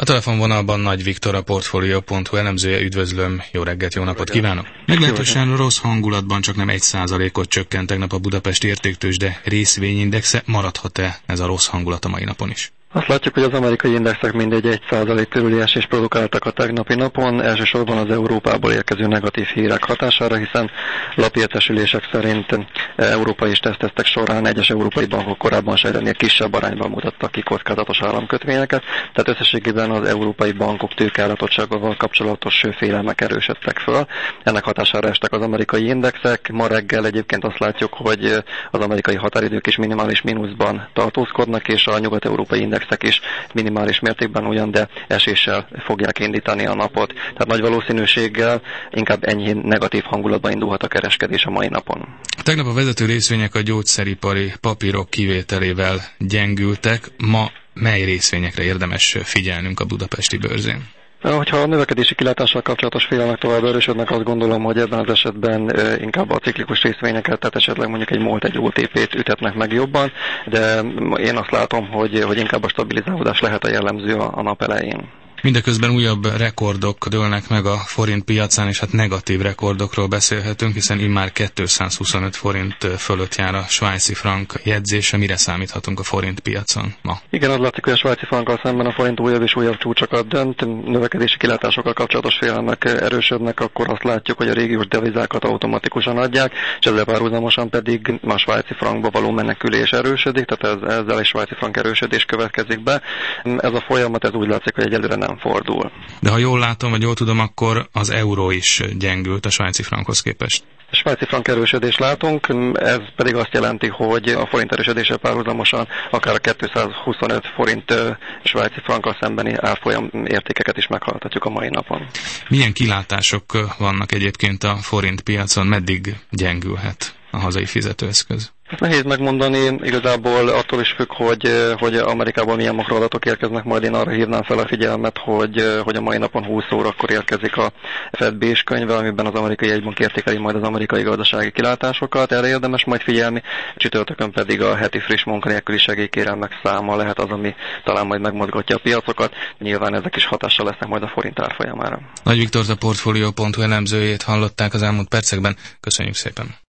A telefonvonalban Nagy Viktor, a Portfolio.hu elemzője. Üdvözlöm, jó reggelt, jó napot kívánok! Meglehetősen rossz hangulatban csak nem 1%-ot csökkent tegnap a Budapesti Értéktőzsde részvényindexe. Maradhat-e ez a rossz hangulat a mai napon is? Azt látjuk, hogy az amerikai indexek mindegy 1% körüli esést produkáltak a tegnapi napon, elsősorban az Európából érkező negatív hírek hatására, hiszen lapértesülések szerint európai tesztek során egyes európai bankok korábban sejtenél kisebb arányban mutattak ki kockázatos államkötvényeket, tehát összességében az európai bankok tőkeállatottságával kapcsolatos félelmek erősödtek föl. Ennek hatására estek az amerikai indexek. Ma reggel egyébként azt látjuk, hogy az amerikai határidők is minimális mínuszban tartózkodnak, és a nyugat-európai indexek is minimális mértékben ugyan, de eséssel fogják indítani a napot. Tehát nagy valószínűséggel inkább enyhén negatív hangulatban indulhat a kereskedés a mai napon. Tegnap a vezető részvények a gyógyszeripari papírok kivételével gyengültek. Ma mely részvényekre érdemes figyelnünk a budapesti bőrzén? Hogyha a növekedési kilátással kapcsolatos félelmek tovább erősödnek, azt gondolom, hogy ebben az esetben inkább a ciklikus részvényeket, tehát esetleg mondjuk egy MOL, egy OTP-t ütetnek meg jobban, de én azt látom, hogy inkább a stabilizálódás lehet a jellemző a nap elején. Mindeközben újabb rekordok dőlnek meg a forint piacán, és hát negatív rekordokról beszélhetünk, hiszen immár 225 forint fölött jár a svájci frank jegyzése. Mire számíthatunk a forint piacon ma? Igen, az látszik, hogy a svájci frankkal szemben a forint újabb és újabb csúcsokat dönt, növekedési kilátásokkal kapcsolatos félelmek erősödnek, akkor azt látjuk, hogy a régiós devizákat automatikusan adják, és ezzel párhuzamosan pedig a svájci frankba való menekülés erősödik, tehát ezzel egy svájci frank erősödés következik be. Ez a folyamat, ez úgy látszik, hogy egyelőre nem fordul. De ha jól látom, vagy jól tudom, akkor az euró is gyengült a svájci frankhoz képest. A svájci frank erősödést látunk, ez pedig azt jelenti, hogy a forint erősödéssel párhuzamosan akár a 225 forint svájci frankkal szembeni árfolyam értékeket is meghaladhatjuk a mai napon. Milyen kilátások vannak egyébként a forint piacon, meddig gyengülhet a hazai fizetőeszköz? Nehéz megmondani, igazából attól is függ, hogy Amerikából milyen makroadatok érkeznek, majd én arra hívnám fel a figyelmet, hogy a mai napon 20 órakor érkezik a Fed Base könyve, amiben az amerikai jegybank értékeli majd az amerikai gazdasági kilátásokat, erre érdemes majd figyelni, csütörtökön pedig a heti friss munkanélküli segélykérelmek száma lehet az, ami talán majd megmozgatja a piacokat, nyilván ezek is hatással lesznek majd a forint árfolyamára. Nagy Viktor, a Portfolio.hu elemzőjét hallották az elmúlt percekben, köszönjük szépen!